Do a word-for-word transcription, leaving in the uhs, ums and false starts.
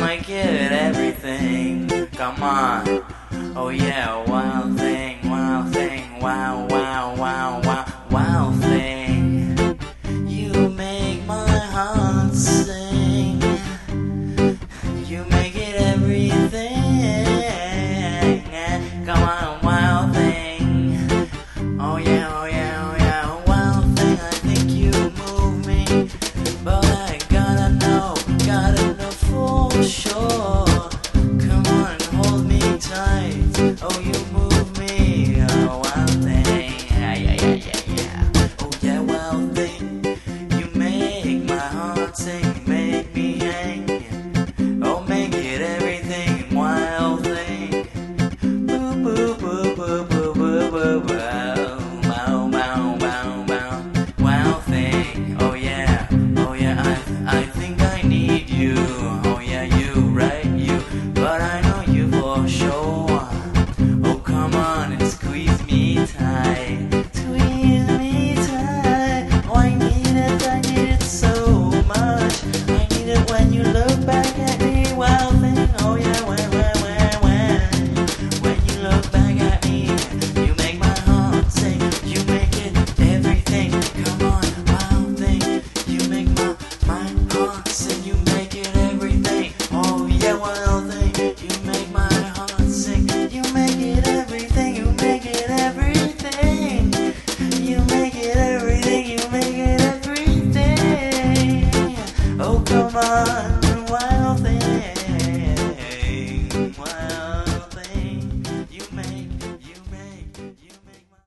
my kid, everything. Come on. Oh yeah, wild thing, wild thing, wow, wow, wow, wow, wild thing. You make my heart sing. You make